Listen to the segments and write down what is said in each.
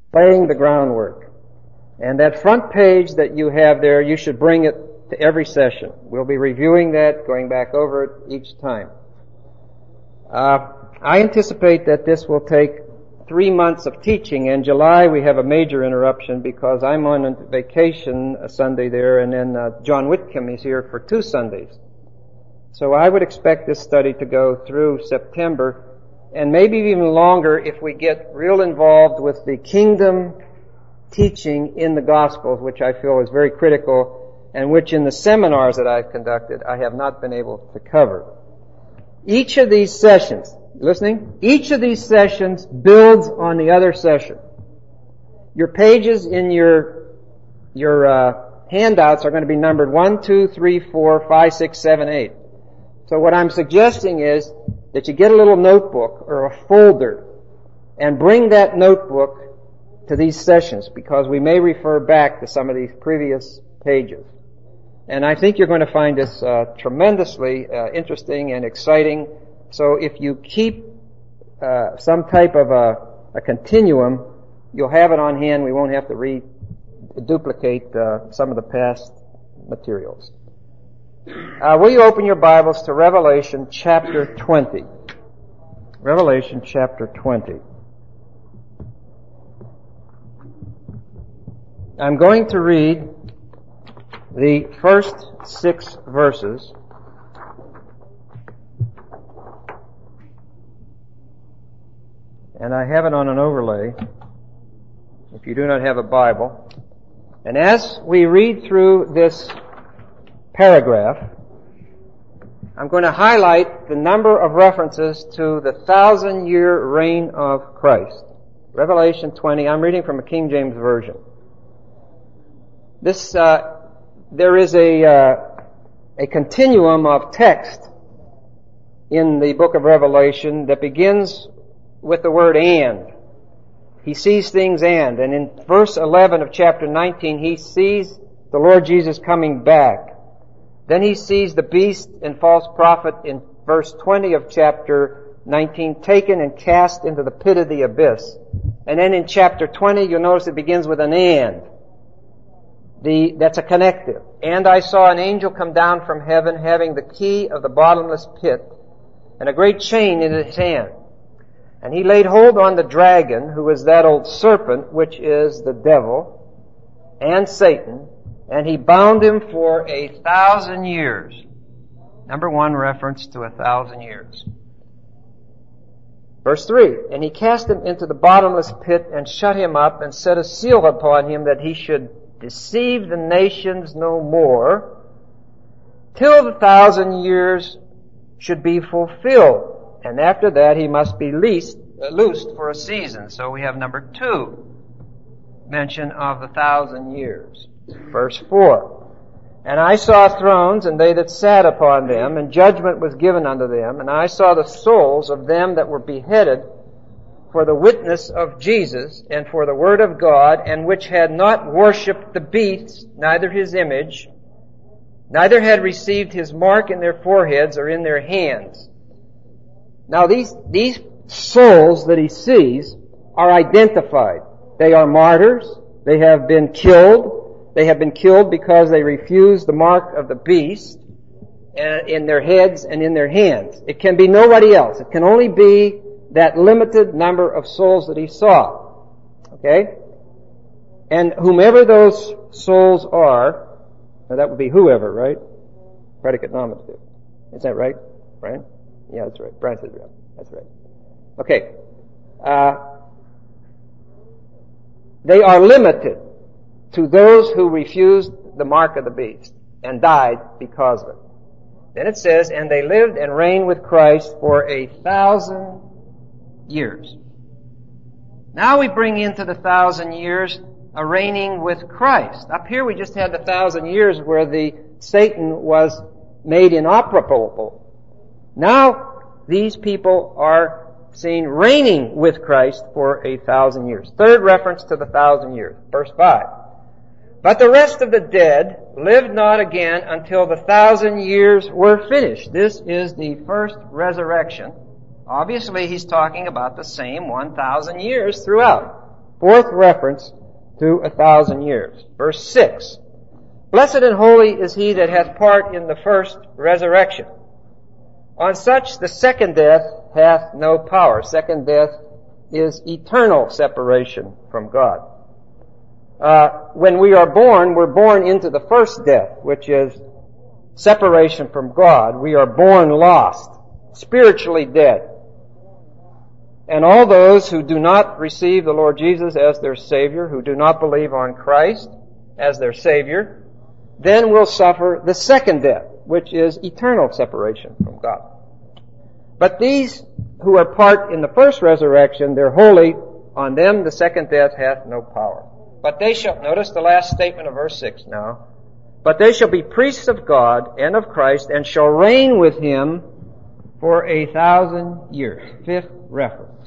laying the groundwork. And that front page that you have there, you should bring it to every session. We'll be reviewing that, going back over it each time. I anticipate that this will take 3 months of teaching. In July, we have a major interruption because I'm on a vacation a Sunday there, and then John Whitcomb is here for 2 Sundays. So I would expect this study to go through September, and maybe even longer if we get real involved with the kingdom teaching in the Gospels, which I feel is very critical, and which in the seminars that I've conducted, I have not been able to cover. Each of these sessions, listening? Each of these sessions builds on the other session. Your pages in your handouts are going to be numbered 1, 2, 3, 4, 5, 6, 7, 8. So what I'm suggesting is that you get a little notebook or a folder and bring that notebook to these sessions, because we may refer back to some of these previous pages. And I think you're going to find this tremendously interesting and exciting. So if you keep some type of a continuum, you'll have it on hand. We won't have to duplicate some of the past materials. Will you open your Bibles to Revelation chapter 20? Revelation chapter 20. I'm going to read the first 6 verses. And I have it on an overlay, if you do not have a Bible. And as we read through this paragraph, I'm going to highlight the number of references to the 1,000-year reign of Christ. Revelation 20, I'm reading from a King James Version. There is a continuum of text in the book of Revelation that begins with the word "and." He sees things and in verse 11 of chapter 19, he sees the Lord Jesus coming back. Then he sees the beast and false prophet in verse 20 of chapter 19 taken and cast into the pit of the abyss. And then in chapter 20, you'll notice it begins with an "and." That's a connective. And I saw an angel come down from heaven, having the key of the bottomless pit and a great chain in his hand. And he laid hold on the dragon, who is that old serpent, which is the devil and Satan, and he bound him for 1,000 years. Number 1 reference to 1,000 years. Verse 3, and he cast him into the bottomless pit and shut him up and set a seal upon him, that he should deceive the nations no more, till the 1,000 years should be fulfilled. And after that he must be loosed for a season. So we have number 2 mention of the 1,000 years. Verse 4, and I saw thrones, and they that sat upon them, and judgment was given unto them. And I saw the souls of them that were beheaded for the witness of Jesus, and for the word of God, and which had not worshipped the beast, neither his image, neither had received his mark in their foreheads or in their hands. Now these souls that he sees are identified. They are martyrs. They have been killed. They have been killed because they refused the mark of the beast in their heads and in their hands. It can be nobody else. It can only be that limited number of souls that he saw. Okay? And whomever those souls are, now that would be whoever, right? Predicate nominative. Is that right, Brian? Yeah, that's right. Brian said right. That's right. Okay. They are limited to those who refused the mark of the beast and died because of it. Then it says, and they lived and reigned with Christ for 1,000 years. Now we bring into the 1,000 years a reigning with Christ. Up here we just had the 1,000 years where Satan was made inoperable. Now these people are seen reigning with Christ for 1,000 years. Third reference to the 1,000 years. Verse 5. But the rest of the dead lived not again until the 1,000 years were finished. This is the first resurrection. Obviously, he's talking about the same 1,000 years throughout. Fourth reference to 1,000 years. Verse 6. Blessed and holy is he that hath part in the first resurrection. On such the second death hath no power. Second death is eternal separation from God. When we are born, we're born into the first death, which is separation from God. We are born lost, spiritually dead. And all those who do not receive the Lord Jesus as their Savior, who do not believe on Christ as their Savior, then will suffer the second death, which is eternal separation from God. But these who are part in the first resurrection, they're holy. On them the second death hath no power. But they shall, notice the last statement of verse 6 now, but they shall be priests of God and of Christ, and shall reign with him for 1,000 years. Fifth reference.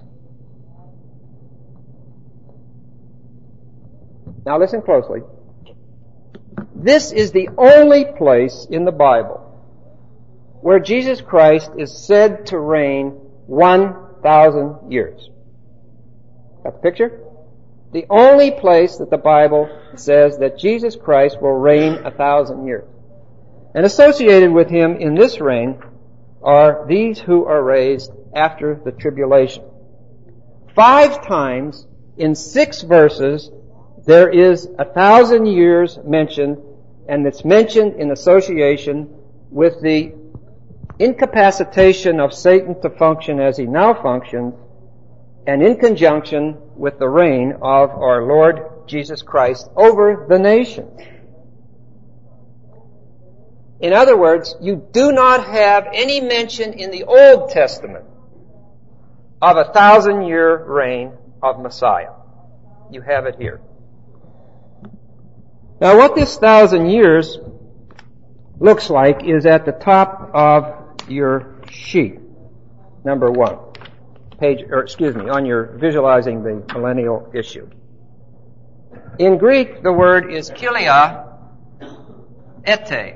Now listen closely. This is the only place in the Bible where Jesus Christ is said to reign 1,000 years. Got the picture? The only place that the Bible says that Jesus Christ will reign 1,000 years. And associated with him in this reign are these who are raised after the tribulation. 5 times in 6 verses there is 1,000 years mentioned, and it's mentioned in association with the incapacitation of Satan to function as he now functions, and in conjunction with the reign of our Lord Jesus Christ over the nations. In other words, you do not have any mention in the Old Testament of 1,000-year reign of Messiah. You have it here. Now what this 1,000 years looks like is at the top of your sheet, number 1. On your visualizing the millennial issue. In Greek, the word is chilia ete.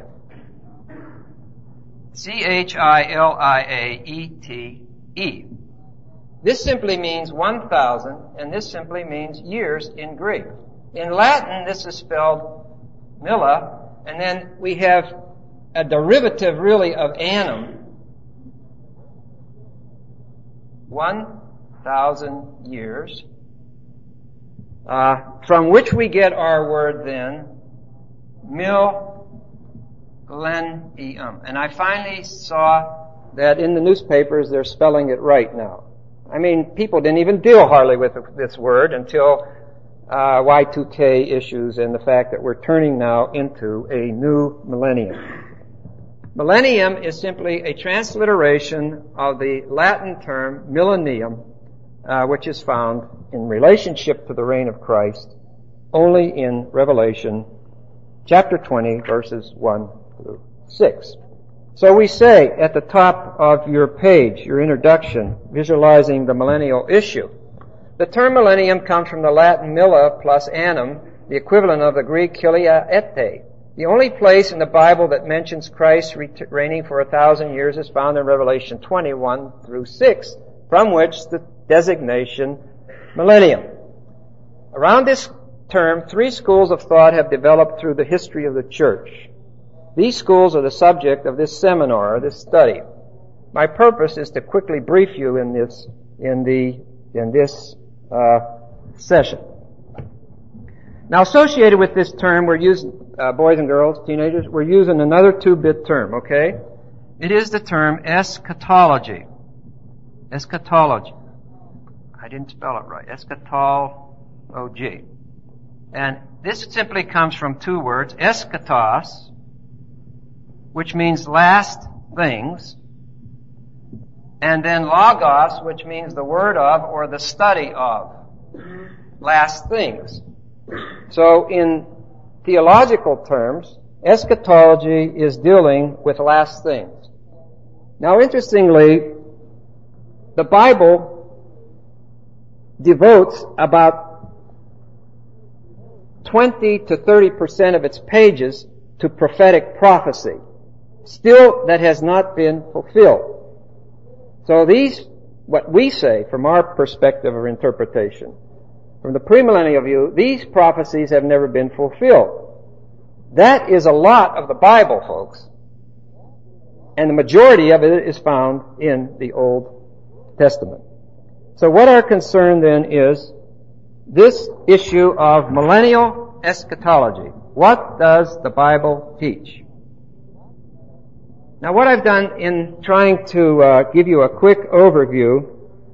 C-H-I-L-I-A-E-T-E. This simply means 1,000, and this simply means years in Greek. In Latin, this is spelled milla, and then we have a derivative really of annum. 1,000 years, from which we get our word then, millennium. And I finally saw that in the newspapers they're spelling it right now. I mean, people didn't even deal hardly with this word until Y2K issues and the fact that we're turning now into a new millennium. Millennium is simply a transliteration of the Latin term millennium, which is found in relationship to the reign of Christ only in Revelation chapter 20, verses 1 through 6. So we say at the top of your page, your introduction, visualizing the millennial issue, the term millennium comes from the Latin milla plus annum, the equivalent of the Greek chilia ete. The only place in the Bible that mentions Christ reigning for 1,000 years is found in Revelation 21 through 6, from which the designation millennium. Around this term, 3 schools of thought have developed through the history of the church. These schools are the subject of this seminar, this study. My purpose is to quickly brief you in this session. Now, associated with this term, we're using, boys and girls, teenagers, we're using another 2-bit term, okay? It is the term eschatology. Eschatology. I didn't spell it right. Eschatology. And this simply comes from 2 words, eschatos, which means last things, and then logos, which means the word of or the study of last things. So in theological terms, eschatology is dealing with last things. Now interestingly, the Bible devotes about 20 to 30% of its pages to prophetic prophecy, still that has not been fulfilled. So these, what we say from our perspective of interpretation, From the premillennial view, these prophecies have never been fulfilled. That is a lot of the Bible, folks. And the majority of it is found in the Old Testament. So what our concern then is this issue of millennial eschatology. What does the Bible teach? Now what I've done in trying to give you a quick overview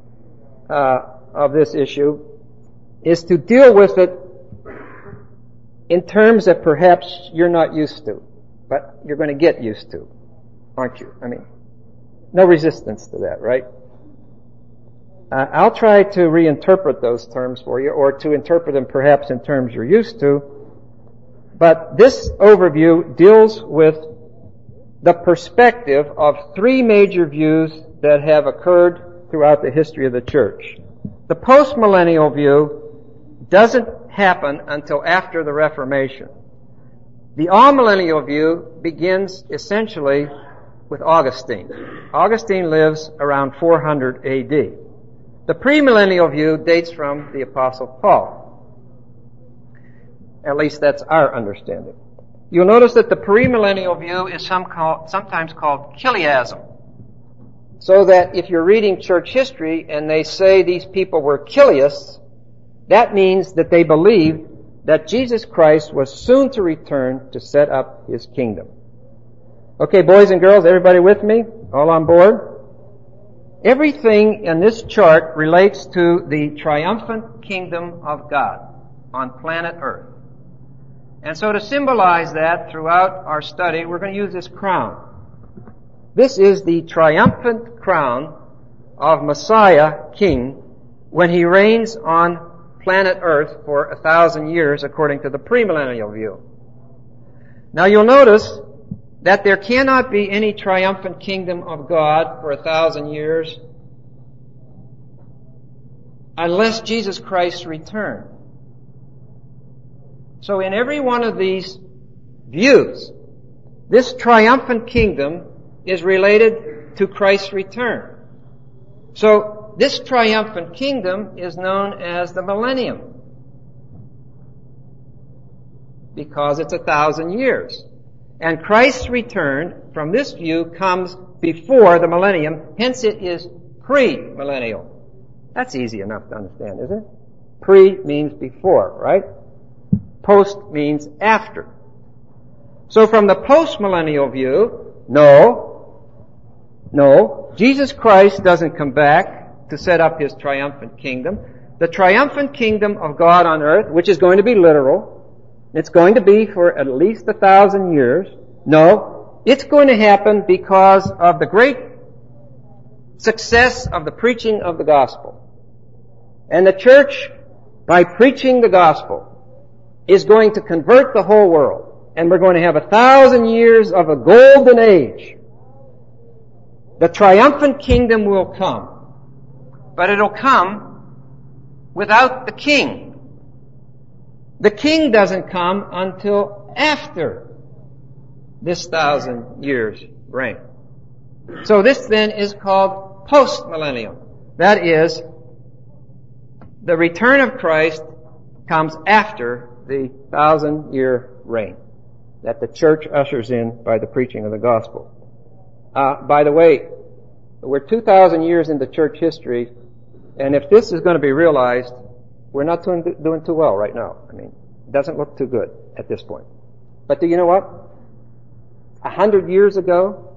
of this issue is to deal with it in terms that perhaps you're not used to, but you're going to get used to, aren't you? I mean, no resistance to that, right? I'll try to reinterpret those terms for you, or to interpret them perhaps in terms you're used to, but this overview deals with the perspective of three major views that have occurred throughout the history of the church. The postmillennial view doesn't happen until after the Reformation. The amillennial view begins essentially with Augustine. Augustine lives around 400 AD. The premillennial view dates from the Apostle Paul. At least that's our understanding. You'll notice that the premillennial view is sometimes called Chiliasm. So that if you're reading church history and they say these people were Chiliasts, that means that they believed that Jesus Christ was soon to return to set up His kingdom. Okay, boys and girls, everybody with me? All on board? Everything in this chart relates to the triumphant kingdom of God on planet Earth. And so to symbolize that throughout our study, we're going to use this crown. This is the triumphant crown of Messiah King when He reigns on planet Earth for 1,000 years according to the premillennial view. Now you'll notice that there cannot be any triumphant kingdom of God for 1,000 years unless Jesus Christ returns. So in every one of these views, this triumphant kingdom is related to Christ's return. So this triumphant kingdom is known as the millennium because it's 1,000 years. And Christ's return, from this view, comes before the millennium, hence it is pre-millennial. That's easy enough to understand, isn't it? Pre means before, right? Post means after. So from the post-millennial view, no, Jesus Christ doesn't come back to set up His triumphant kingdom. The triumphant kingdom of God on earth, which is going to be literal, it's going to be for at least 1,000 years. No, it's going to happen because of the great success of the preaching of the gospel. And the church, by preaching the gospel, is going to convert the whole world. And we're going to have 1,000 years of a golden age. The triumphant kingdom will come. But it'll come without the king. The king doesn't come until after this 1,000 years reign. So this then is called post-millennial. That is, the return of Christ comes after the 1,000-year reign that the church ushers in by the preaching of the gospel. By the way, we're 2,000 years into church history, and if this is going to be realized, we're not doing too well right now. I mean, it doesn't look too good at this point. But do you know what? 100 years ago,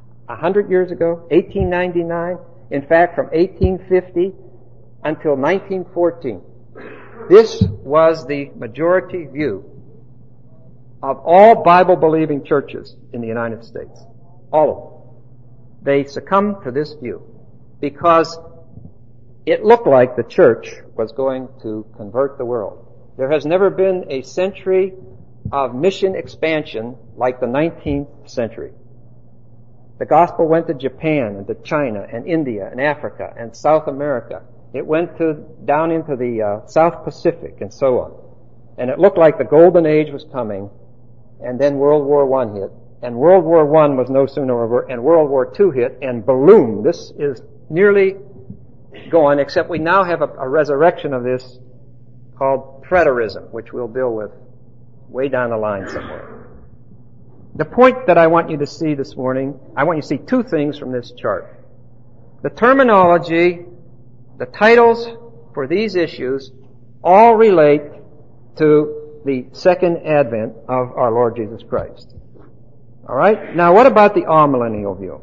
1899, in fact, from 1850 until 1914, this was the majority view of all Bible-believing churches in the United States. All of them. They succumbed to this view because it looked like the church was going to convert the world. There has never been a century of mission expansion like the 19th century. The gospel went to Japan and to China and India and Africa and South America. It went down into the South Pacific and so on. And it looked like the golden age was coming, and then World War I hit. And World War I was no sooner over, and World War II hit, and boom, this is nearly gone, except we now have a resurrection of this called preterism, which we'll deal with way down the line somewhere. The point that I want you to see this morning, I want you to see two things from this chart. The terminology, the titles for these issues all relate to the second advent of our Lord Jesus Christ. All right? Now, what about the amillennial view?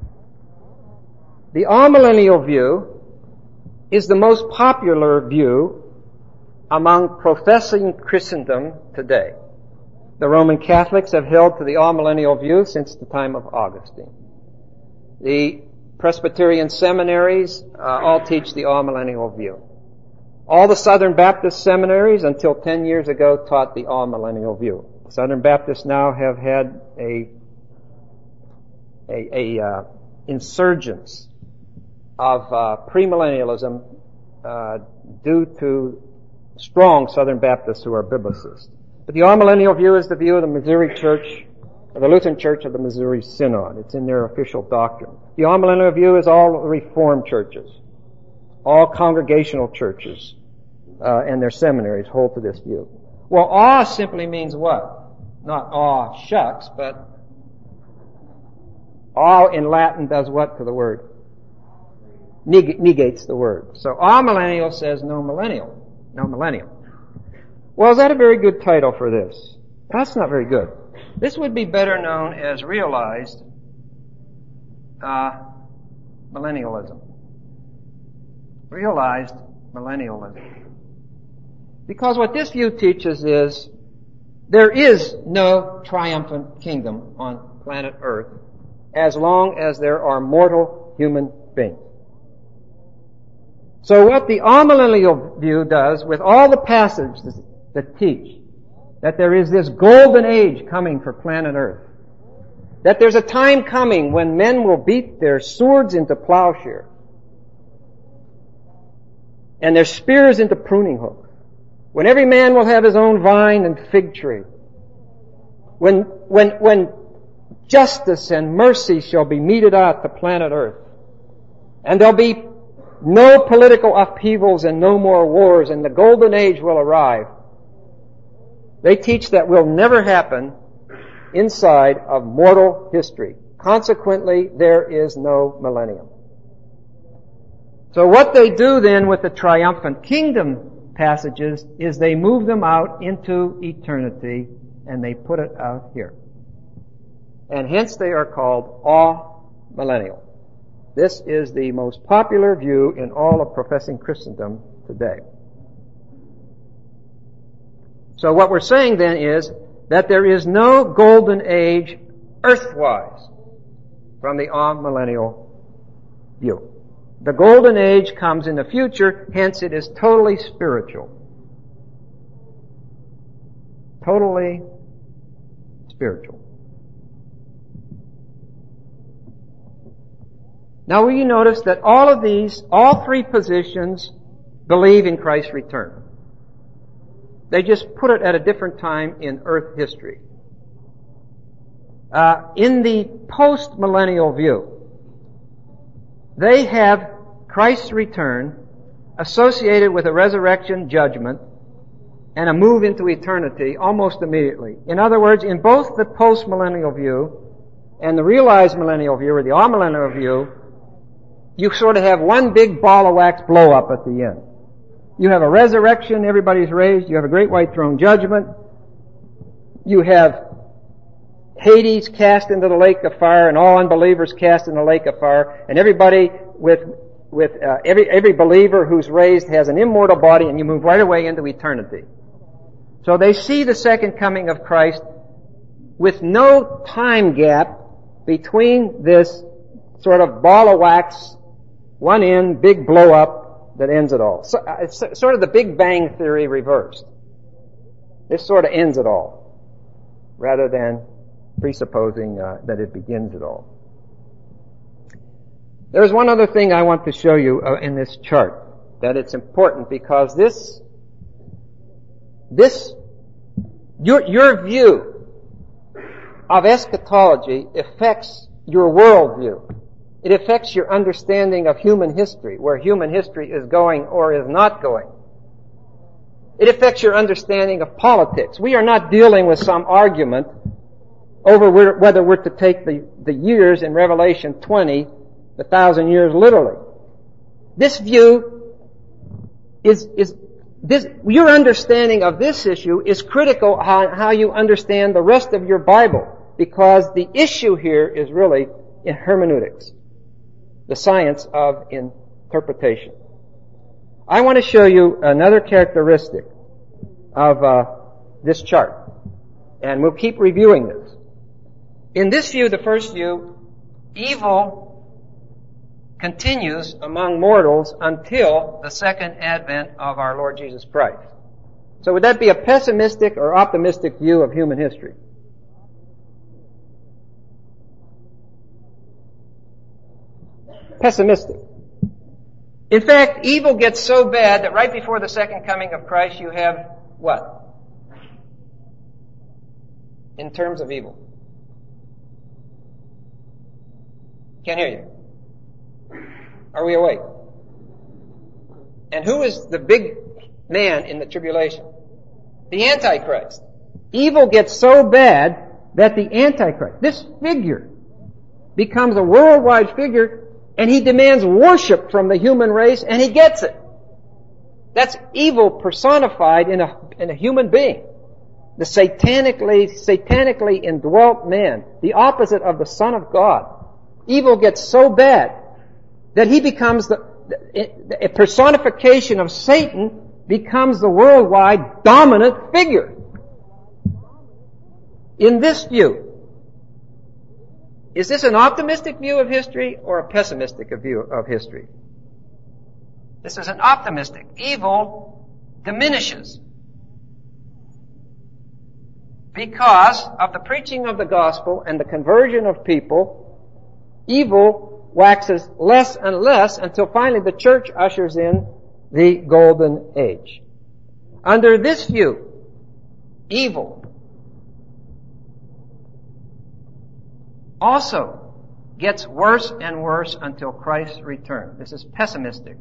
The amillennial view is the most popular view among professing Christendom today. The Roman Catholics have held to the amillennial view since the time of Augustine. The Presbyterian seminaries all teach the amillennial view. All the Southern Baptist seminaries until 10 years ago taught the amillennial view. Southern Baptists now have had a insurgence of premillennialism due to strong Southern Baptists who are biblicists. But the amillennial view is the view of the Missouri Church, of the Lutheran Church of the Missouri Synod. It's in their official doctrine. The amillennial view is all Reformed churches, all congregational churches, and their seminaries hold to this view. Well, awe simply means what? Not aw shucks, but awe in Latin does what to the word? Negates the word. So amillennial says no millennial. No millennium. Well, is that a very good title for this? That's not very good. This would be better known as realized millennialism. Realized millennialism. Because what this view teaches is there is no triumphant kingdom on planet Earth as long as there are mortal human beings. So what the amillennial view does with all the passages that teach that there is this golden age coming for planet Earth, that there's a time coming when men will beat their swords into plowshares and their spears into pruning hooks, when every man will have his own vine and fig tree, when justice and mercy shall be meted out to planet Earth, and there'll be no political upheavals and no more wars, and the golden age will arrive. They teach that will never happen inside of mortal history. Consequently, there is no millennium. So what they do then with the triumphant kingdom passages is they move them out into eternity and they put it out here. And hence they are called amillennial. This is the most popular view in all of professing Christendom today. So what we're saying then is that there is no golden age earthwise from the amillennial view. The golden age comes in the future, hence it is totally spiritual. Totally spiritual. Now will you notice that all three positions believe in Christ's return. They just put it at a different time in earth history. In the post-millennial view, they have Christ's return associated with a resurrection judgment and a move into eternity almost immediately. In other words, in both the post-millennial view and the realized millennial view or the amillennial view, you sort of have one big ball of wax blow up at the end. You have a resurrection, everybody's raised. You have a great white throne judgment. You have Hades cast into the lake of fire and all unbelievers cast in the lake of fire. And everybody every believer who's raised has an immortal body, and you move right away into eternity. So they see the second coming of Christ with no time gap between this sort of ball of wax, one end, big blow up, that ends it all. So it's sort of the Big Bang Theory reversed. This sort of ends it all, rather than presupposing that it begins it all. There's one other thing I want to show you in this chart, that it's important because your view of eschatology affects your worldview. It affects your understanding of human history, where human history is going or is not going. It affects your understanding of politics. We are not dealing with some argument over whether we're to take the years in Revelation 20, the 1,000 years literally. This view your understanding of this issue is critical on how you understand the rest of your Bible, because the issue here is really in hermeneutics, the science of interpretation. I want to show you another characteristic of this chart, and we'll keep reviewing this. In this view, the first view, evil continues among mortals until the second advent of our Lord Jesus Christ. So would that be a pessimistic or optimistic view of human history? Pessimistic. In fact, evil gets so bad that right before the second coming of Christ you have what? In terms of evil. Can't hear you. Are we awake? And who is the big man in the tribulation? The Antichrist. Evil gets so bad that the Antichrist, this figure, becomes a worldwide figure, and he demands worship from the human race, and he gets it. That's evil personified in a human being. The satanically indwelt man, the opposite of the Son of God. Evil gets so bad that he becomes a personification of Satan, becomes the worldwide dominant figure. In this view, is this an optimistic view of history or a pessimistic view of history? This is an optimistic. Evil diminishes because of the preaching of the gospel and the conversion of people. Evil waxes less and less until finally the church ushers in the golden age. Under this view, evil also gets worse and worse until Christ's return. This is pessimistic.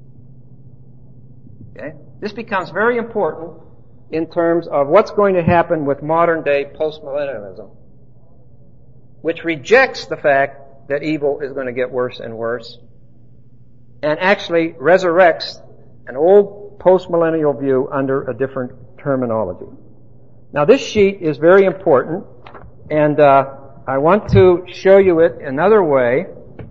Okay? This becomes very important in terms of what's going to happen with modern day postmillennialism, which rejects the fact that evil is going to get worse and worse, and actually resurrects an old postmillennial view under a different terminology. Now this sheet is very important, and I want to show you it another way.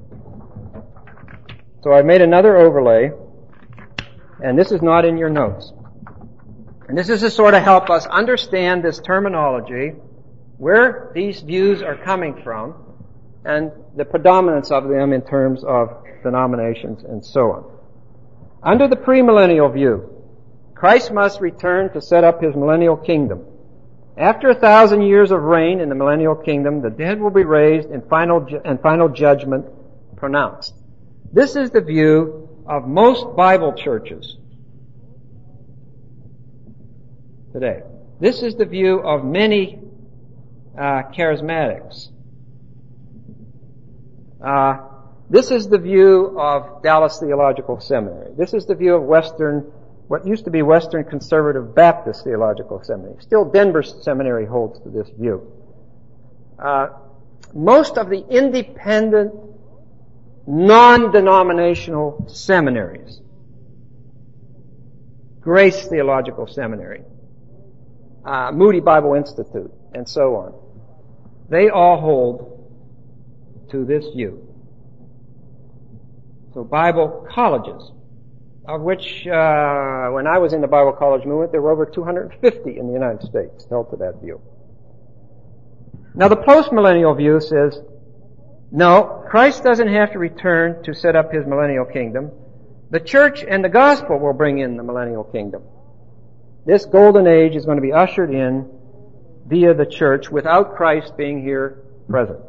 So I made another overlay, and this is not in your notes. And this is to sort of help us understand this terminology, where these views are coming from, and the predominance of them in terms of denominations and so on. Under the premillennial view, Christ must return to set up his millennial kingdom. After 1,000 years of reign in the millennial kingdom, the dead will be raised and final judgment pronounced. This is the view of most Bible churches today. This is the view of many charismatics. This is the view of Dallas Theological Seminary. This is the view of what used to be Western Conservative Baptist Theological Seminary. Still, Denver Seminary holds to this view. Most of the independent, non-denominational seminaries, Grace Theological Seminary, Moody Bible Institute, and so on, they all hold to this view. So Bible colleges, of which when I was in the Bible college movement, there were over 250 in the United States held to that view. Now the postmillennial view says, no, Christ doesn't have to return to set up his millennial kingdom. The church and the gospel will bring in the millennial kingdom. This golden age is going to be ushered in via the church without Christ being here present.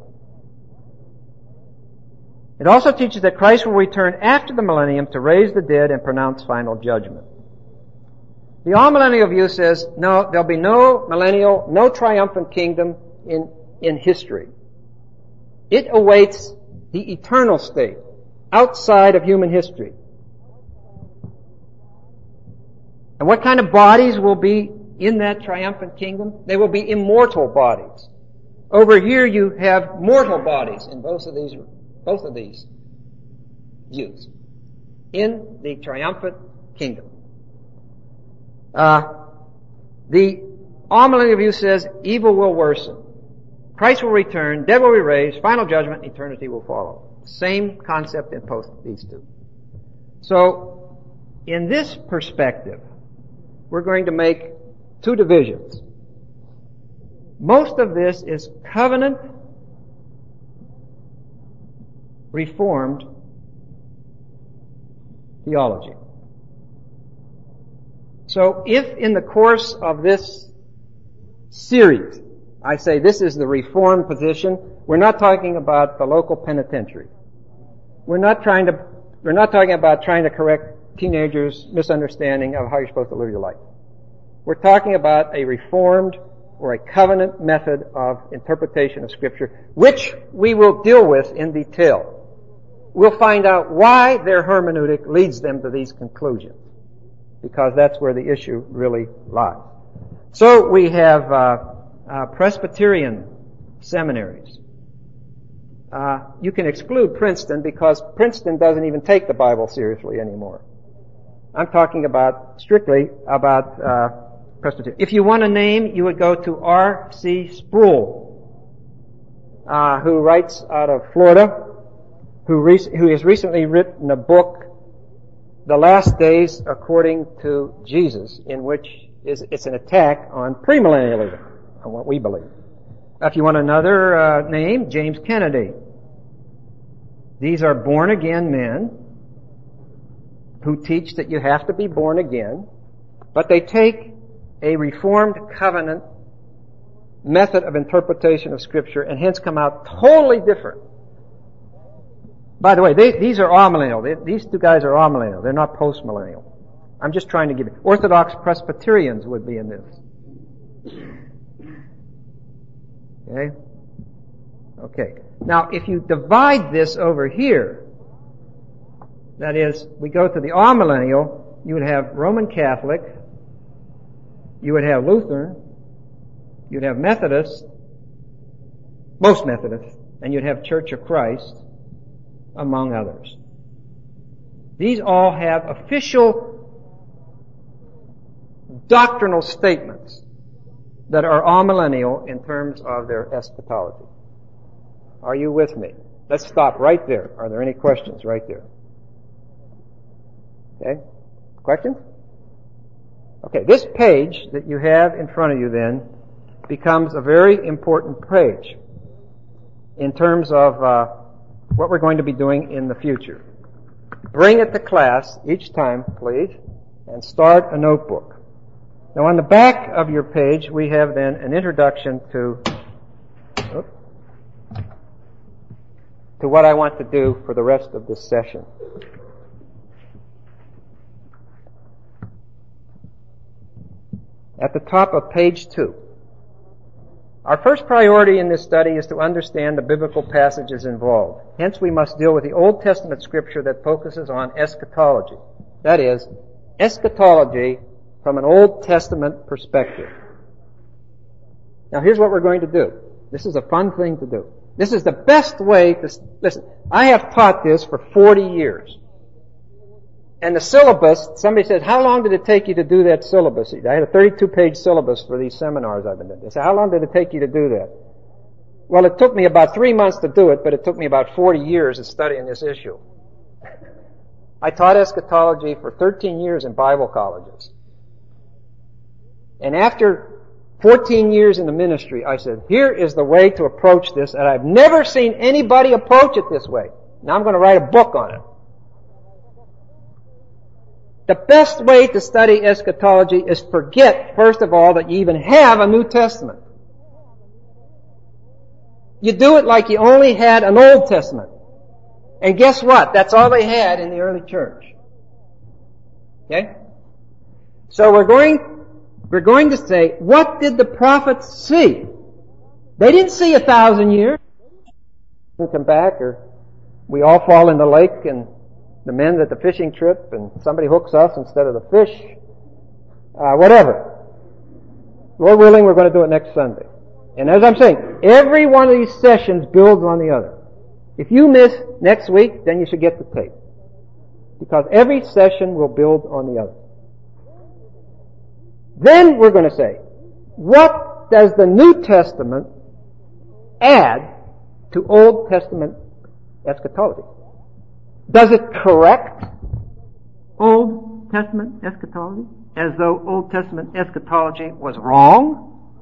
It also teaches that Christ will return after the millennium to raise the dead and pronounce final judgment. The all-millennial view says, no, there'll be no millennial, no triumphant kingdom in history. It awaits the eternal state outside of human history. And what kind of bodies will be in that triumphant kingdom? They will be immortal bodies. Over here you have mortal bodies in both of these views. In the triumphant kingdom. The amillennial view says evil will worsen. Christ will return, dead will be raised, final judgment, eternity will follow. Same concept in both these two. So, in this perspective, we're going to make two divisions. Most of this is covenant reformed theology. So if in the course of this series I say this is the reformed position, we're not talking about the local penitentiary. We're not talking about trying to correct teenagers' misunderstanding of how you're supposed to live your life. We're talking about a reformed or a covenant method of interpretation of Scripture, which we will deal with in detail. We'll find out why their hermeneutic leads them to these conclusions, because that's where the issue really lies. So we have Presbyterian seminaries. You can exclude Princeton because Princeton doesn't even take the Bible seriously anymore. I'm talking strictly about Presbyterian. If you want a name, you would go to R.C. Sproul, who writes out of Florida, who has recently written a book, The Last Days According to Jesus, in which it's an attack on premillennialism, on what we believe. If you want another name, James Kennedy. These are born-again men who teach that you have to be born again, but they take a reformed covenant method of interpretation of Scripture and hence come out totally different. By the way, these are amillennial. These two guys are amillennial. They're not postmillennial. I'm just trying to give it. Orthodox Presbyterians would be in this. Okay. Now, if you divide this over here, that is, we go to the amillennial, you would have Roman Catholic, you would have Lutheran, you'd have Methodist, most Methodists, and you'd have Church of Christ, among others. These all have official doctrinal statements that are amillennial in terms of their eschatology. Are you with me? Let's stop right there. Are there any questions right there? Okay. Questions? Okay, this page that you have in front of you then becomes a very important page in terms of what we're going to be doing in the future. Bring it to class each time, please, and start a notebook. Now on the back of your page we have then an introduction to what I want to do for the rest of this session. At the top of page 2. Our first priority in this study is to understand the biblical passages involved. Hence we must deal with the Old Testament Scripture that focuses on eschatology. That is, eschatology from an Old Testament perspective. Now here's what we're going to do. This is a fun thing to do. This is the best way to... Listen, I have taught this for 40 years. And the syllabus, somebody said, how long did it take you to do that syllabus? I had a 32-page syllabus for these seminars I've been doing. They said, how long did it take you to do that? Well, it took me about 3 months to do it, but it took me about 40 years of studying this issue. I taught eschatology for 13 years in Bible colleges. And after 14 years in the ministry, I said, here is the way to approach this, and I've never seen anybody approach it this way. Now I'm going to write a book on it. The best way to study eschatology is forget, first of all, that you even have a New Testament. You do it like you only had an Old Testament. And guess what? That's all they had in the early church. Okay? So we're going to say, what did the prophets see? They didn't see 1,000 years. We come back, or we all fall in the lake, and the men at the fishing trip, and somebody hooks us instead of the fish. whatever. Lord willing, we're going to do it next Sunday. And as I'm saying, every one of these sessions builds on the other. If you miss next week, then you should get the tape. Because every session will build on the other. Then we're going to say, what does the New Testament add to Old Testament eschatology? Does it correct Old Testament eschatology as though Old Testament eschatology was wrong?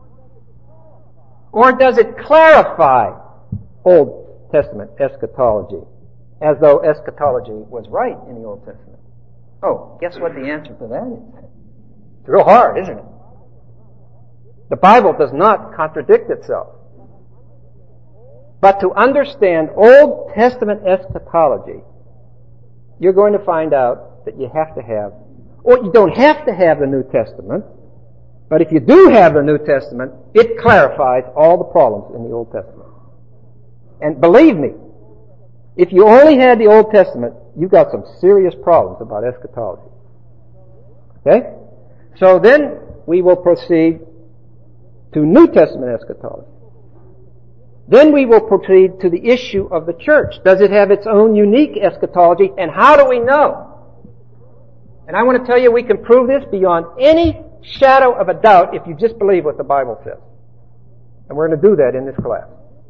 Or does it clarify Old Testament eschatology as though eschatology was right in the Old Testament? Oh, guess what the answer to that is? It's real hard, isn't it? The Bible does not contradict itself. But to understand Old Testament eschatology, you're going to find out that you have to have, or you don't have to have the New Testament, but if you do have the New Testament, it clarifies all the problems in the Old Testament. And believe me, if you only had the Old Testament, you've got some serious problems about eschatology. Okay? So then we will proceed to New Testament eschatology. Then we will proceed to the issue of the church. Does it have its own unique eschatology? And how do we know? And I want to tell you we can prove this beyond any shadow of a doubt if you just believe what the Bible says. And we're going to do that in this class.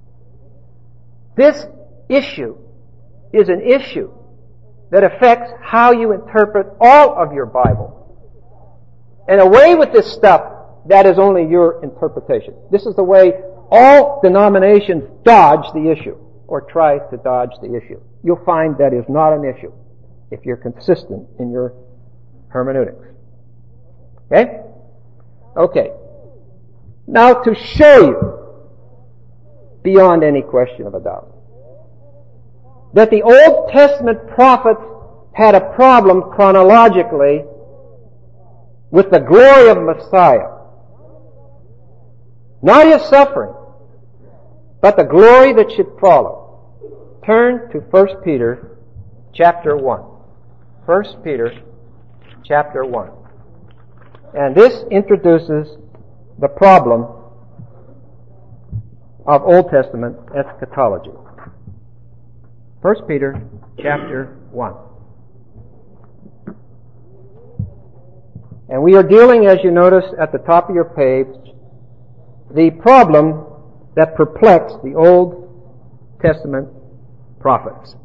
This issue is an issue that affects how you interpret all of your Bible. And away with this stuff, that is only your interpretation. This is the way all denominations dodge the issue, or try to dodge the issue. You'll find that is not an issue if you're consistent in your hermeneutics. Okay? Okay. Now to show you, beyond any question of a doubt, that the Old Testament prophets had a problem chronologically with the glory of Messiah. Not his suffering, but the glory that should follow. Turn to 1 Peter chapter 1. 1 Peter chapter 1. And this introduces the problem of Old Testament eschatology. 1 Peter chapter 1. And we are dealing, as you notice at the top of your page, the problem that perplexed the Old Testament prophets.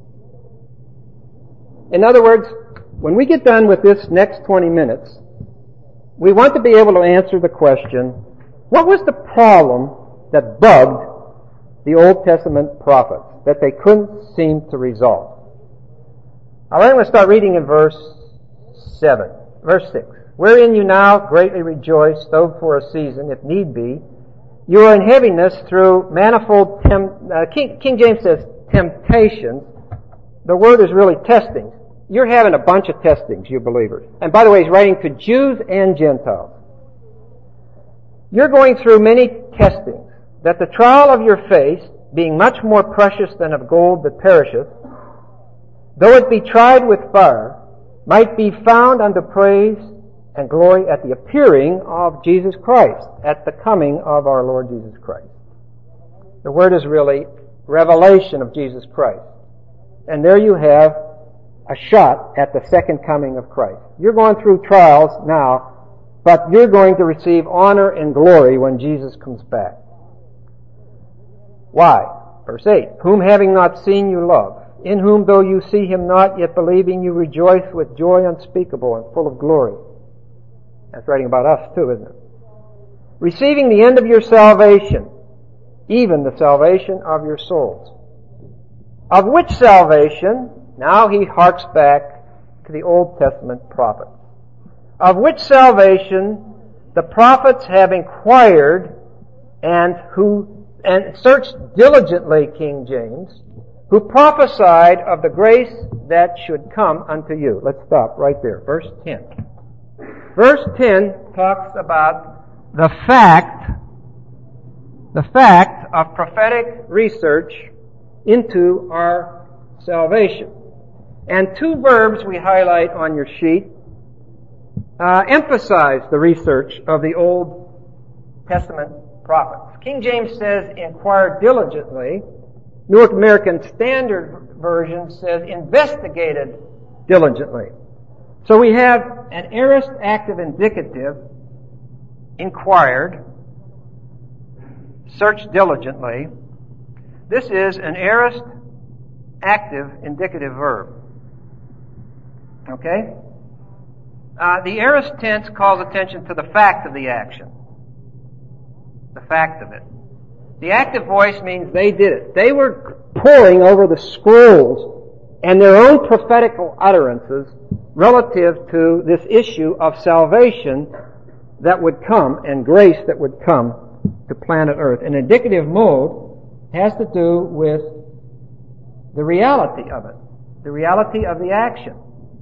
In other words, when we get done with this next 20 minutes, we want to be able to answer the question, what was the problem that bugged the Old Testament prophets that they couldn't seem to resolve? All right, I'm going to start reading in verse 6. Wherein you now greatly rejoice, though for a season, if need be, you are in heaviness through manifold King James says temptations. The word is really testings. You're having a bunch of testings, you believers. And by the way, he's writing to Jews and Gentiles. You're going through many testings, that the trial of your faith, being much more precious than of gold that perisheth, though it be tried with fire, might be found unto praise and glory at the appearing of Jesus Christ, at the coming of our Lord Jesus Christ. The word is really revelation of Jesus Christ. And there you have a shot at the second coming of Christ. You're going through trials now, but you're going to receive honor and glory when Jesus comes back. Why? Verse 8, whom having not seen you love, in whom though you see him not, yet believing you rejoice with joy unspeakable and full of glory. That's writing about us too, isn't it? Receiving the end of your salvation, even the salvation of your souls. Of which salvation, now he harks back to the Old Testament prophets. Of which salvation the prophets have inquired and searched diligently, King James, who prophesied of the grace that should come unto you. Let's stop right there. Verse 10. Verse 10 talks about the fact of prophetic research into our salvation. And two verbs we highlight on your sheet. emphasize the research of the Old Testament prophets. King James says, inquire diligently. New American Standard Version says, investigated diligently. So we have an aorist active indicative, inquired, searched diligently. This is an aorist active indicative verb. Okay? The aorist tense calls attention to the fact of the action. The fact of it. The active voice means they did it. They were poring over the scrolls and their own prophetical utterances relative to this issue of salvation that would come and grace that would come to planet Earth. An indicative mode has to do with the reality of it, the reality of the action.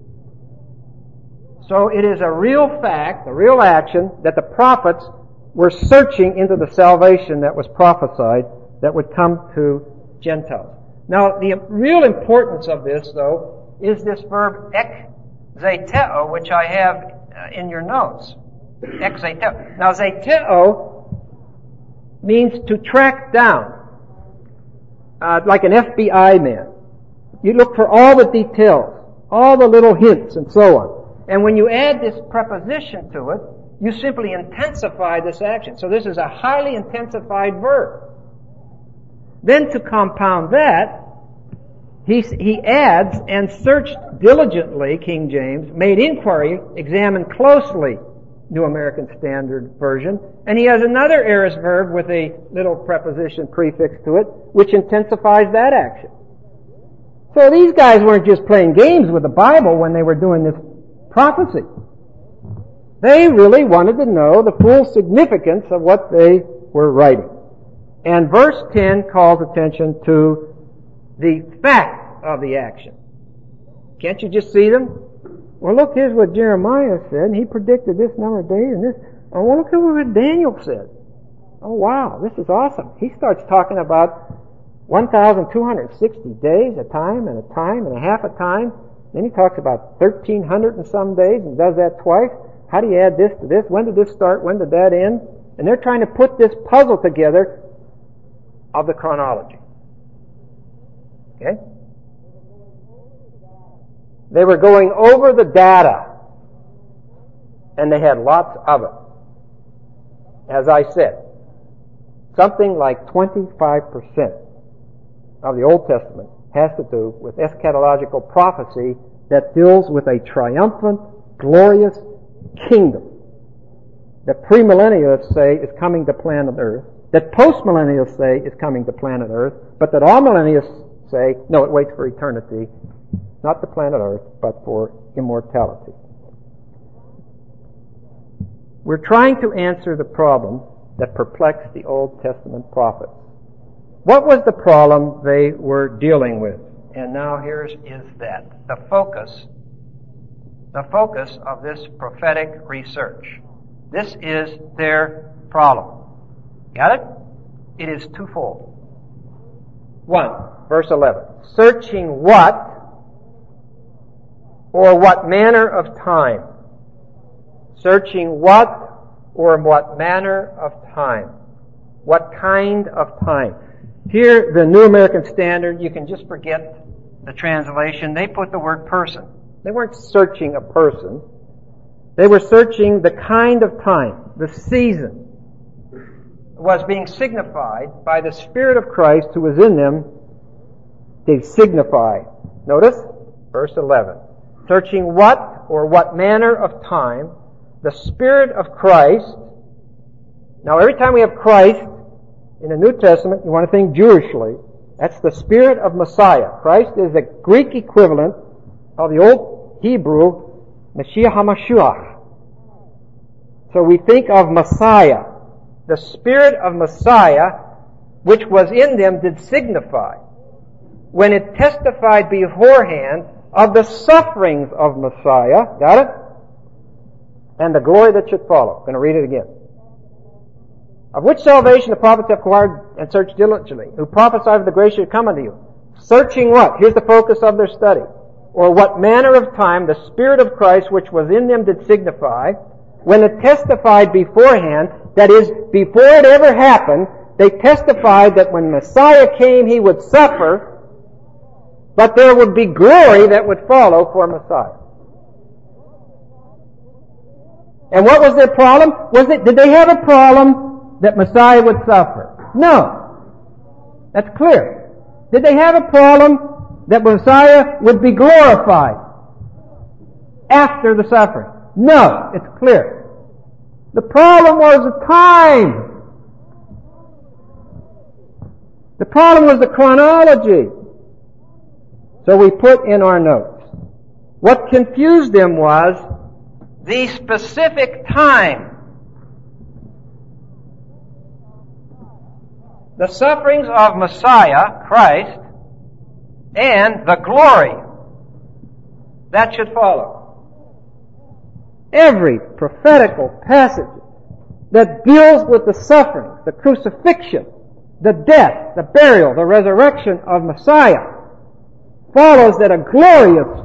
So it is a real fact, a real action, that the prophets were searching into the salvation that was prophesied that would come to Gentiles. Now, the real importance of this, though, is this verb exzeteo, which I have in your notes. Exzeteo. Now, zeteo means to track down, like an FBI man. You look for all the details, all the little hints, and so on. And when you add this preposition to it, you simply intensify this action. So this is a highly intensified verb. Then to compound that, he adds, and searched diligently, King James, made inquiry, examined closely, New American Standard Version, and he has another aorist verb with a little preposition prefix to it, which intensifies that action. So these guys weren't just playing games with the Bible when they were doing this prophecy. They really wanted to know the full significance of what they were writing. And verse 10 calls attention to the fact of the action. Can't you just see them? Well, look, here's what Jeremiah said, and he predicted this number of days, and this. Oh, well, look at what Daniel said. Oh, wow, this is awesome. He starts talking about 1,260 days, a time, and a half a time. Then he talks about 1,300 and some days, and does that twice. How do you add this to this? When did this start? When did that end? And they're trying to put this puzzle together of the chronology. Okay? They were going over the data, and they had lots of it. As I said, something like 25% of the Old Testament has to do with eschatological prophecy that deals with a triumphant, glorious kingdom that premillennialists say is coming to planet Earth, that postmillennialists say is coming to planet Earth, but that amillennialists say, no, it waits for eternity, not to planet Earth, but for immortality. We're trying to answer the problem that perplexed the Old Testament prophets. What was the problem they were dealing with? And now here is that. The focus of this prophetic research. This is their problem. Got it? It is twofold. 1, verse 11. Searching what or what manner of time? Searching what or what manner of time? What kind of time? Here, the New American Standard, you can just forget the translation. They put the word person. They weren't searching a person. They were searching the kind of time, the season, was being signified by the Spirit of Christ who was in them. They signify. Notice, verse 11. Searching what or what manner of time the Spirit of Christ. Now, every time we have Christ in the New Testament, you want to think Jewishly. That's the Spirit of Messiah. Christ is the Greek equivalent of the Old Hebrew, Mashiach HaMashiach. So we think of Messiah. The Spirit of Messiah, which was in them, did signify, when it testified beforehand of the sufferings of Messiah, got it? And the glory that should follow. I'm going to read it again. Of which salvation the prophets have inquired and searched diligently, who prophesied of the grace should come unto you. Searching what? Here's the focus of their study. or what manner of time the Spirit of Christ which was in them did signify, when it testified beforehand, that is, before it ever happened, they testified that when Messiah came, He would suffer, but there would be glory that would follow for Messiah. And what was their problem? Did they have a problem that Messiah would suffer? No. That's clear. Did they have a problem that Messiah would be glorified after the suffering? No. It's clear. The problem was the time. The problem was the chronology. So we put in our notes. What confused them was the specific time. The sufferings of Messiah, Christ, and the glory that should follow. Every prophetical passage that deals with the suffering, the crucifixion, the death, the burial, the resurrection of Messiah follows that a glorious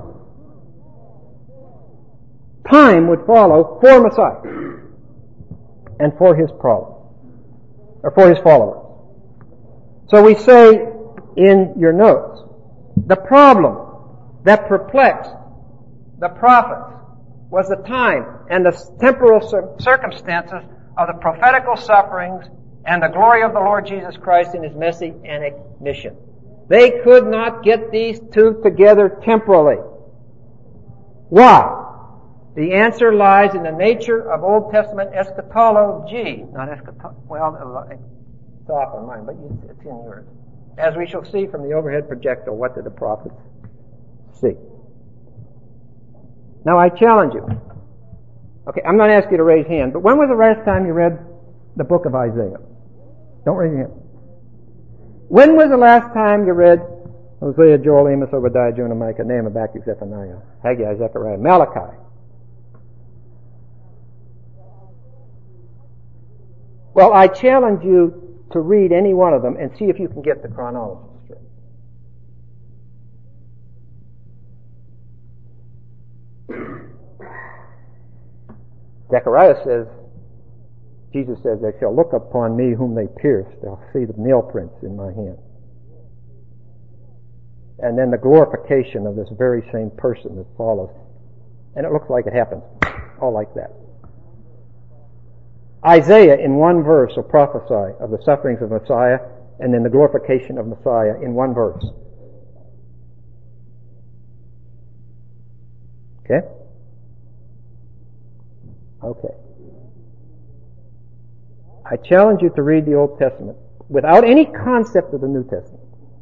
time would follow for Messiah and for His followers. So we say in your notes, the problem that perplexed the prophets was the time and the temporal circumstances of the prophetical sufferings and the glory of the Lord Jesus Christ in His messianic mission. They could not get these two together temporally. Why? The answer lies in the nature of Old Testament eschatology. Not eschatology. Well, it's off on mine, but it's in yours. As we shall see from the overhead projector, what did the prophets see? Now I challenge you. Okay, I'm not asking you to raise hand, but when was the last time you read the book of Isaiah? Don't raise your hand. When was the last time you read Hosea, Joel, Amos, Obadiah, Jonah, Micah, Nahum, Habakkuk, Zephaniah, Haggai, Zechariah, Malachi? Well, I challenge you to read any one of them and see if you can get the chronology straight. Zechariah says, Jesus says, they shall look upon me whom they pierced. They'll see the nail prints in my hand. And then the glorification of this very same person that follows. And it looks like it happens. All like that. Isaiah, in one verse, will prophesy of the sufferings of Messiah and then the glorification of Messiah in one verse. Okay? Okay. I challenge you to read the Old Testament without any concept of the New Testament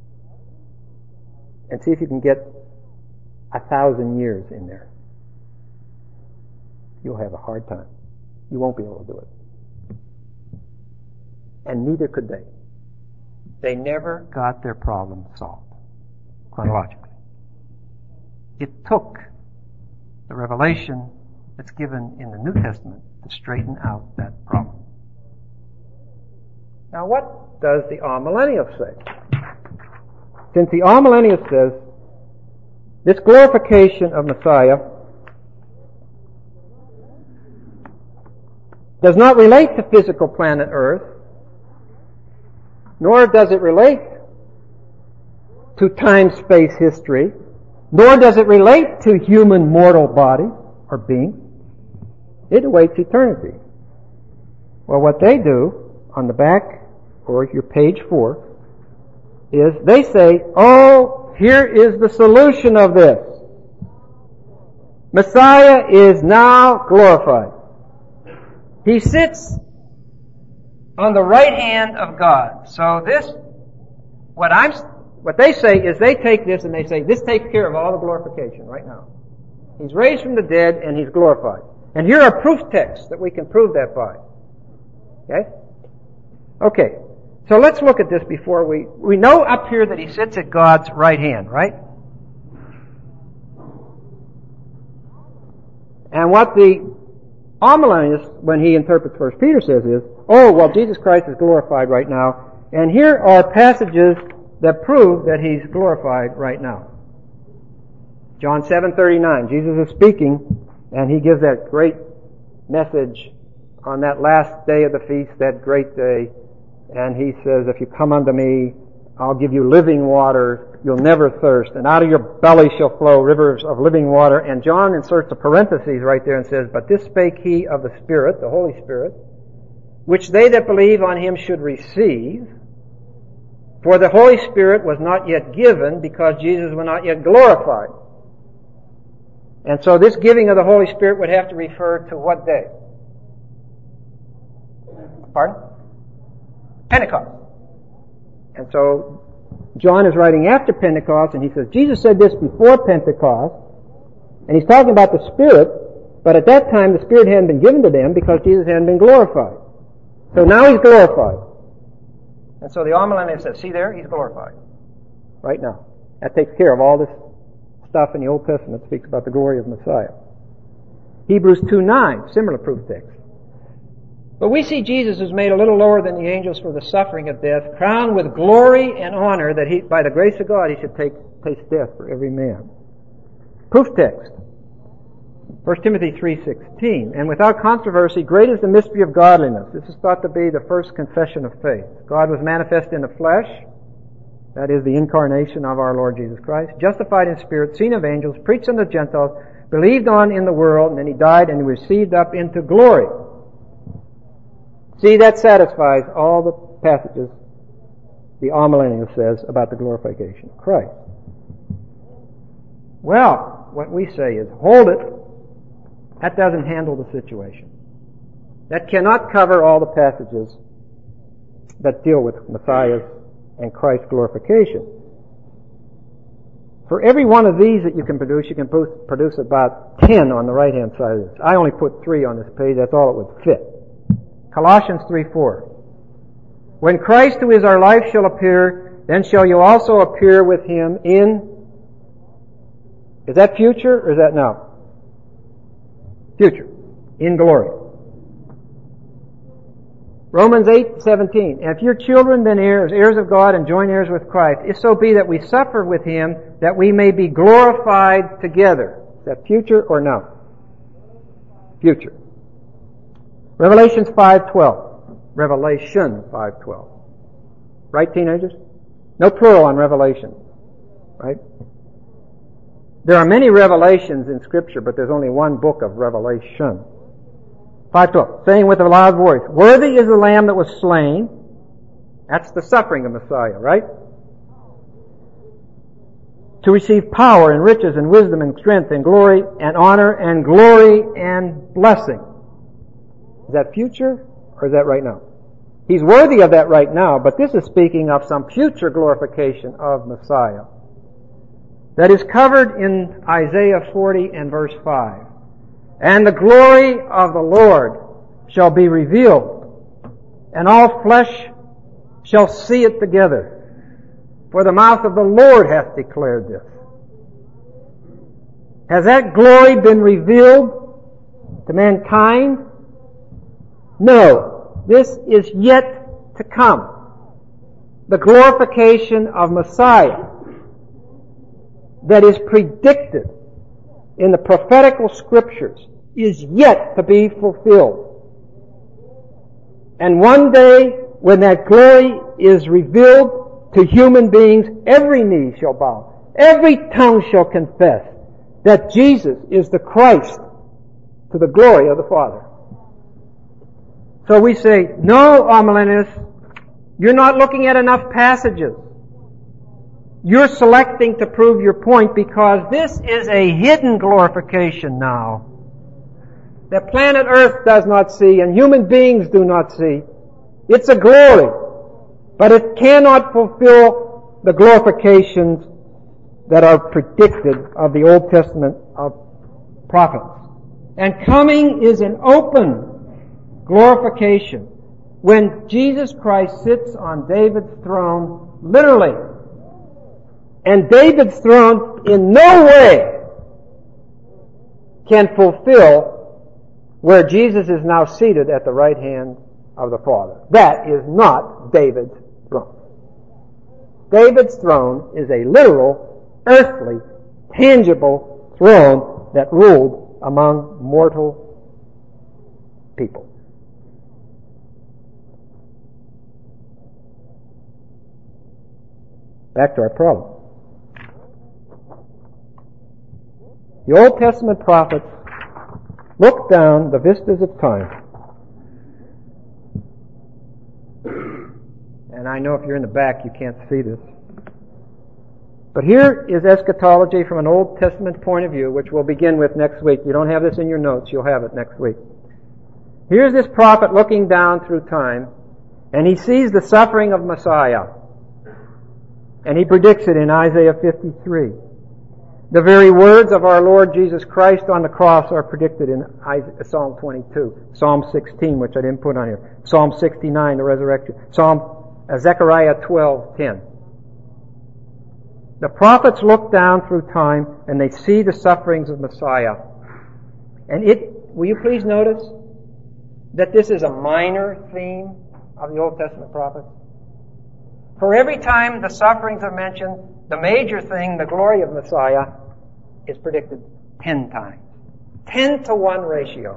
and see if you can get 1,000 years in there. You'll have a hard time. You won't be able to do it. And neither could they. They never got their problem solved chronologically. It took the revelation that's given in the New Testament to straighten out that problem. Now what does the amillennialist say? Since the amillennialist says this glorification of Messiah does not relate to physical planet Earth, nor does it relate to time-space history, nor does it relate to human mortal body or being. It awaits eternity. Well, what they do on the back, or your page 4, is they say, oh, here is the solution of this. Messiah is now glorified. He sits on the right hand of God. So this, what they say is they take this and they say, this takes care of all the glorification right now. He's raised from the dead and He's glorified. And here are proof texts that we can prove that by. Okay? Okay. So let's look at this before we know up here that He sits at God's right hand, right? And what the amillennialist, when he interprets 1 Peter, says is, oh, well, Jesus Christ is glorified right now, and here are passages that prove that He's glorified right now. John 7:39, Jesus is speaking, and he gives that great message on that last day of the feast, that great day, and he says, if you come unto me, I'll give you living water, you'll never thirst, and out of your belly shall flow rivers of living water. And John inserts a parenthesis right there and says, but this spake he of the Spirit, the Holy Spirit, which they that believe on him should receive, for the Holy Spirit was not yet given because Jesus was not yet glorified. And so this giving of the Holy Spirit would have to refer to what day? Pardon? Pentecost. And so John is writing after Pentecost, and he says, Jesus said this before Pentecost, and he's talking about the Spirit, but at that time the Spirit hadn't been given to them because Jesus hadn't been glorified. So now he's glorified. And so the amillennialist says, see there, he's glorified. Right now. That takes care of all this stuff in the Old Testament that speaks about the glory of Messiah. Hebrews 2:9, similar proof text. But we see Jesus is made a little lower than the angels for the suffering of death, crowned with glory and honor, that he, by the grace of God, he should taste death for every man. Proof text. 1 Timothy 3:16. And without controversy, great is the mystery of godliness. This is thought to be the first confession of faith. God was manifest in the flesh. That is the incarnation of our Lord Jesus Christ. Justified in spirit, seen of angels, preached unto the Gentiles, believed on in the world, and then he died and he received up into glory. See, that satisfies all the passages the amillennialist says about the glorification of Christ. Well, what we say is, hold it. That doesn't handle the situation. That cannot cover all the passages that deal with Messiah's and Christ's glorification. For every one of these that you can produce about 10 on the right-hand side of this. I only put 3 on this page. That's all it would fit. Colossians 3:4. When Christ, who is our life, shall appear, then shall you also appear with him in... Is that future or is that now? Future. In glory. Romans 8:17. And if your children then heirs of God and joint heirs with Christ, if so be that we suffer with him, that we may be glorified together. Is that future or now? Future. Revelations 5:12. Revelation 5:12. Right, teenagers? No plural on Revelation. Right? There are many revelations in Scripture, but there's only one book of Revelation. 5:12. Saying with a loud voice, worthy is the Lamb that was slain. That's the suffering of Messiah, right? To receive power and riches and wisdom and strength and glory and honor and glory and blessing. Is that future or is that right now? He's worthy of that right now, but this is speaking of some future glorification of Messiah. That is covered in Isaiah 40 and verse 5. And the glory of the Lord shall be revealed, and all flesh shall see it together. For the mouth of the Lord hath declared this. Has that glory been revealed to mankind? No. This is yet to come. The glorification of Messiah that is predicted in the prophetical scriptures is yet to be fulfilled. And one day, when that glory is revealed to human beings, every knee shall bow, every tongue shall confess that Jesus is the Christ, to the glory of the Father. So we say, no, amillennialists, you're not looking at enough passages. You're selecting to prove your point because this is a hidden glorification now that planet Earth does not see and human beings do not see. It's a glory, but it cannot fulfill the glorifications that are predicted of the Old Testament of prophets. And coming is an open glorification when Jesus Christ sits on David's throne, literally. And David's throne in no way can fulfill where Jesus is now seated at the right hand of the Father. That is not David's throne. David's throne is a literal, earthly, tangible throne that ruled among mortal people. Back to our problem. The Old Testament prophets looked down the vistas of time. And I know if you're in the back you can't see this. But here is eschatology from an Old Testament point of view, which we'll begin with next week. You don't have this in your notes, you'll have it next week. Here's this prophet looking down through time, and he sees the suffering of Messiah. And he predicts it in Isaiah 53. The very words of our Lord Jesus Christ on the cross are predicted in Psalm 22, Psalm 16, which I didn't put on here, Psalm 69, the resurrection, Zechariah 12:10. The prophets look down through time and they see the sufferings of Messiah. And will you please notice that this is a minor theme of the Old Testament prophets? For every time the sufferings are mentioned, the major thing, the glory of Messiah, is predicted 10 times. 10-to-1 ratio.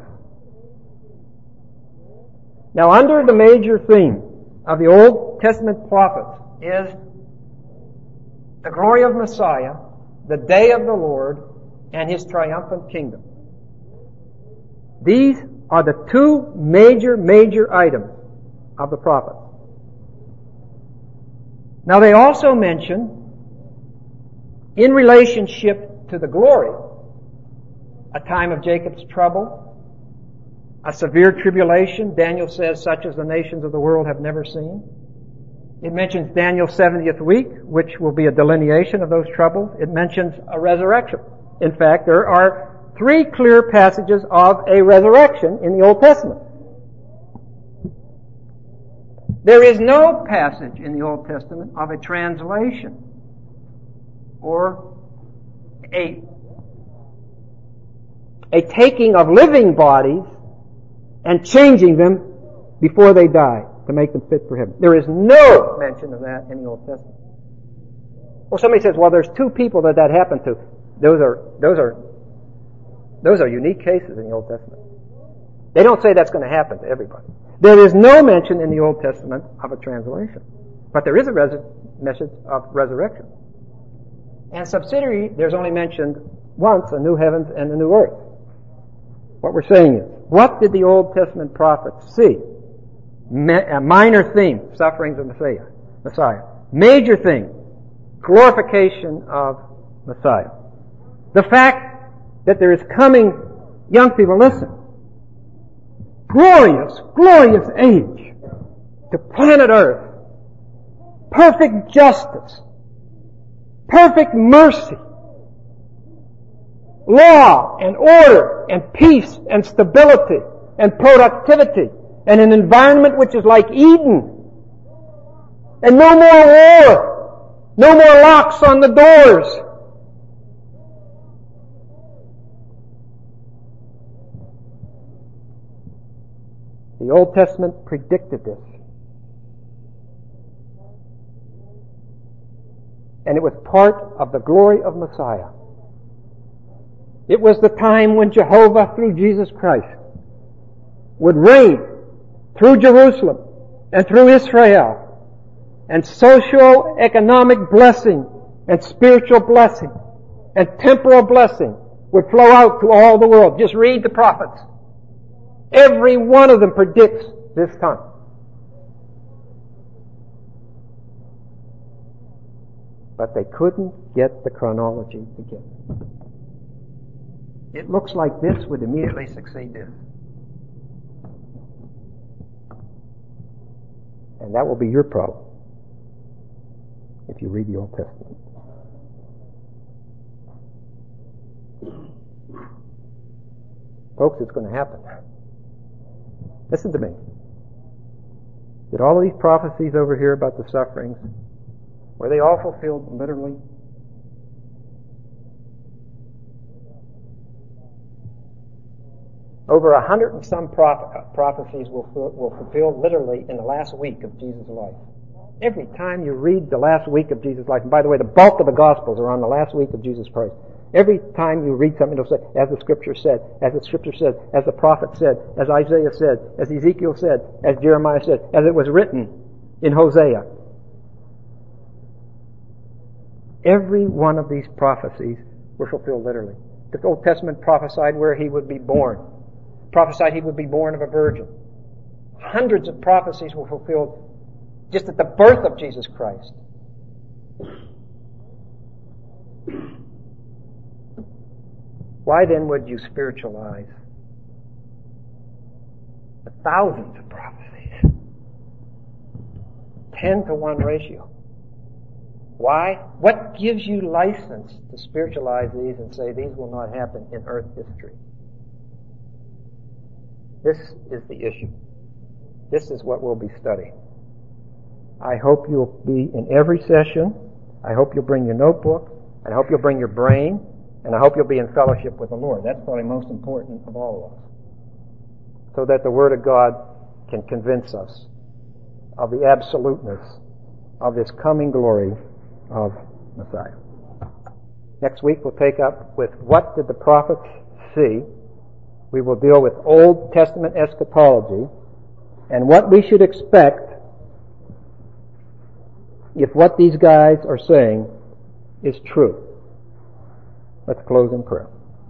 Now, under the major theme of the Old Testament prophets is the glory of Messiah, the day of the Lord, and His triumphant kingdom. These are the two major items of the prophets. Now, they also mention, in relationship to the glory, a time of Jacob's trouble, a severe tribulation, Daniel says, such as the nations of the world have never seen. It mentions Daniel's 70th week, which will be a delineation of those troubles. It mentions a resurrection. In fact, there are 3 clear passages of a resurrection in the Old Testament. There is no passage in the Old Testament of a translation or a taking of living bodies and changing them before they die to make them fit for heaven. There is no mention of that in the Old Testament. Well, somebody says, well, there's 2 people that happened to. Those are unique cases in the Old Testament. They don't say that's going to happen to everybody. There is no mention in the Old Testament of a translation. But there is a message of resurrection. And subsidiary, there's only mentioned once a new heavens and a new earth. What we're saying is, what did the Old Testament prophets see? A minor theme, sufferings of Messiah. Major theme, glorification of Messiah. The fact that there is coming, young people, listen, glorious age to planet Earth, perfect justice, perfect mercy, law and order and peace and stability and productivity and an environment which is like Eden. And no more war, no more locks on the doors. The Old Testament predicted this. And it was part of the glory of Messiah. It was the time when Jehovah, through Jesus Christ, would reign through Jerusalem and through Israel, and social, economic blessing and spiritual blessing and temporal blessing would flow out to all the world. Just read the prophets. Every one of them predicts this time. But they couldn't get the chronology together. It looks like this would immediately succeed this. And that will be your problem if you read the Old Testament. Folks, it's going to happen. Listen to me. Did all of these prophecies over here about the sufferings, were they all fulfilled literally? Over 100 and some prophecies will fulfill literally in the last week of Jesus' life. Every time you read the last week of Jesus' life, and by the way, the bulk of the Gospels are on the last week of Jesus Christ. Every time you read something, it'll say, as the Scripture said, as the Scripture said, as the prophet said, as Isaiah said, as Ezekiel said, as Jeremiah said, as it was written in Hosea. Every one of these prophecies were fulfilled literally. The Old Testament prophesied where he would be born. Prophesied he would be born of a virgin. Hundreds of prophecies were fulfilled just at the birth of Jesus Christ. Why then would you spiritualize the thousands of prophecies? 10-to-1 ratio. Why? What gives you license to spiritualize these and say these will not happen in earth history? This is the issue. This is what we'll be studying. I hope you'll be in every session. I hope you'll bring your notebook. I hope you'll bring your brain. And I hope you'll be in fellowship with the Lord. That's probably most important of all of us. So that the Word of God can convince us of the absoluteness of this coming glory of Messiah. Next week we'll take up with what did the prophets see. We will deal with Old Testament eschatology and what we should expect if what these guys are saying is true. Let's close in prayer.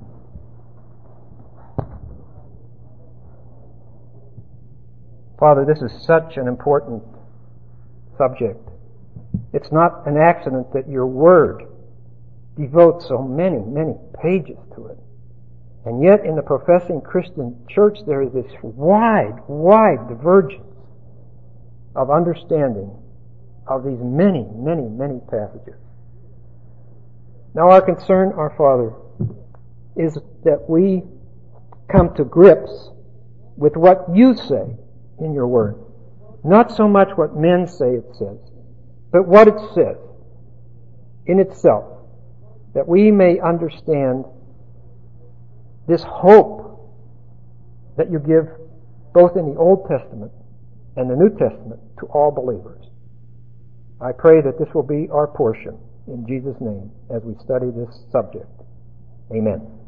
Father, this is such an important subject. It's not an accident that your Word devotes so many, many pages to it. And yet in the professing Christian church there is this wide, wide divergence of understanding of these many, many, many passages. Now our concern, our Father, is that we come to grips with what you say in your Word. Not so much what men say it says, but what it says in itself, that we may understand this hope that you give both in the Old Testament and the New Testament to all believers. I pray that this will be our portion in Jesus' name as we study this subject. Amen.